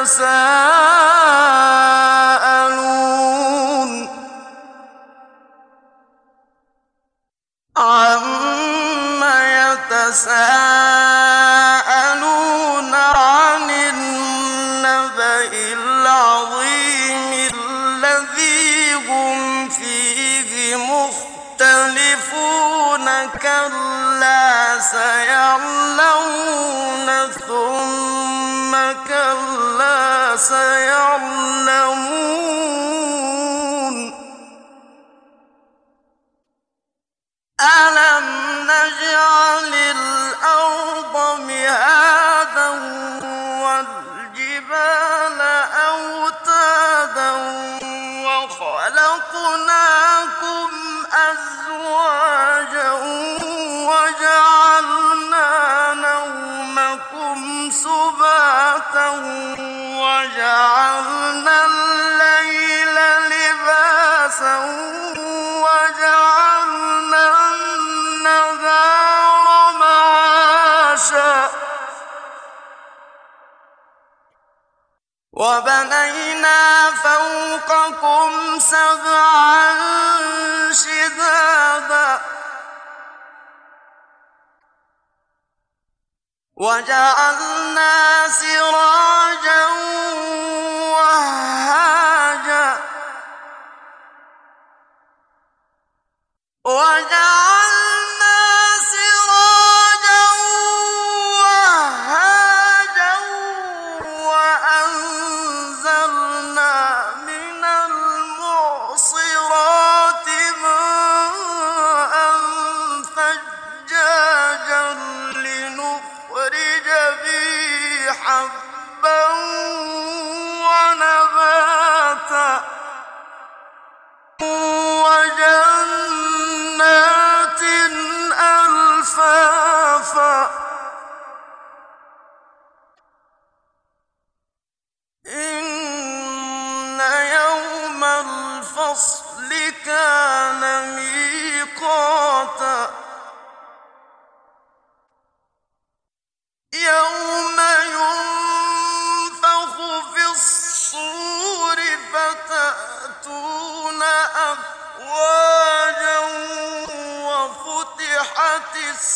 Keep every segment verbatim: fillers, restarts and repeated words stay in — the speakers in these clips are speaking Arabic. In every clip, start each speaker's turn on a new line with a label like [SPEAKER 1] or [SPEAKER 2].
[SPEAKER 1] يتساءلون عَمَّ يَتَسَاءَلُونَ عَنِ النَّبَإِ الْعَظِيمِ الَّذِي هُمْ فِيهِ مُخْتَلِفُونَ كَلَّا سَيَعْلَمُونَ ثُمَّ كَلَّا سَيَعْلَمُونَ أَلَمْ نَجْعَلِ الْأَرْضَ مِهَادًا وَالْجِبَالَ أَوْتَادًا وَخَلَقْنَاكُمْ أَزْوَاجًا وَجَعَلْنَا نَوْمَكُمْ سُبَاتًا وَجَعَلْنَا اللَّيْلَ لِبَاسًا وَجَعَلْنَا النَّهَارَ مَعَاشًا وَبَنَيْنَا فَوْقَكُمْ سَبْعًا شِدَادًا وَجَعَلْنَا سِرَاجًا وَهَّاجًا وَجَعَلْنَا سِرَاجًا وَهَّاجًا وَأَنزَلْنَا مِنَ الْمُعْصِرَاتِ مَاءً ثَجَّاجًا لِّنُخْرِجَ بِهِ حَبًّا وَنَبَاتًا وَجَنَّاتٍ أَلْفَافًا إِنَّ يَوْمَ الْفَصْلِ كَانَ مِيقَاتًا يَوْمَ يُنفَخُ فِي الصُّورِ فَتَأْتُونَ أَفْوَاجًا وَفُتِحَتِ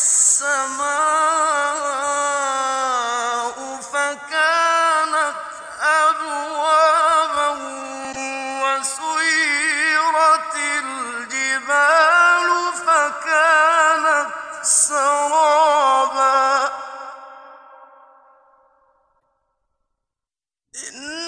[SPEAKER 1] السَّمَاءُ فَكَانَتْ أَبْوَابًا وَسُيِّرَتِ الْجِبَالُ فَكَانَتْ سَرَابًا